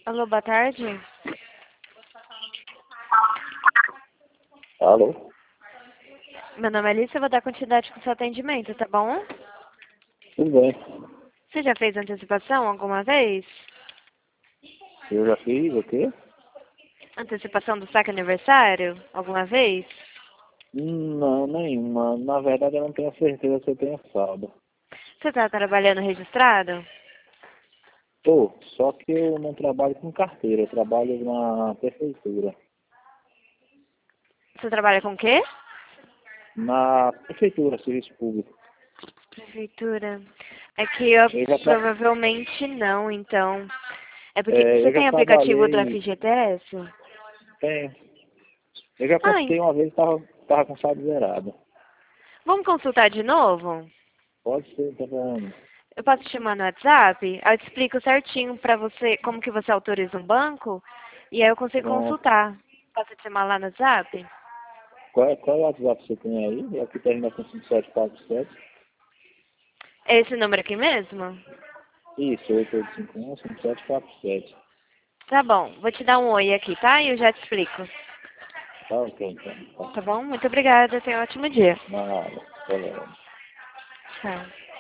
Alô, boa tarde. Alô? Meu nome é Alice, eu vou dar continuidade com o seu atendimento, tá bom? Tudo bem. Você já fez antecipação alguma vez? Eu já fiz o quê? Antecipação do saque aniversário? Alguma vez? Não, nenhuma. Na verdade, eu não tenho certeza se eu tenho saldo. Você está trabalhando registrado? Tô, só que eu não trabalho com carteira, eu trabalho na prefeitura. Você trabalha com o quê? Na prefeitura, serviço público. Prefeitura. É que eu Eu já, tra... provavelmente não, então. É porque você eu já tem aplicativo do trabalhei, FGTS? tenho. Eu já Ah, consultei uma vez e tava com saldo zerado. vamos consultar de novo? Pode ser, tá bom. Eu posso te chamar no WhatsApp? Eu te explico certinho pra você como que você autoriza um banco e aí eu consigo Pronto. consultar. Posso te chamar lá no WhatsApp? Qual é o WhatsApp que você tem aí? Aqui termina com 5747. É esse número aqui mesmo? Isso, 8851-5747. Tá bom, vou te dar um oi aqui, tá? E eu já te explico. Tá ok, então. Tá. Tá bom? Muito obrigada, tenha um ótimo dia. Nada. Beleza. Tchau.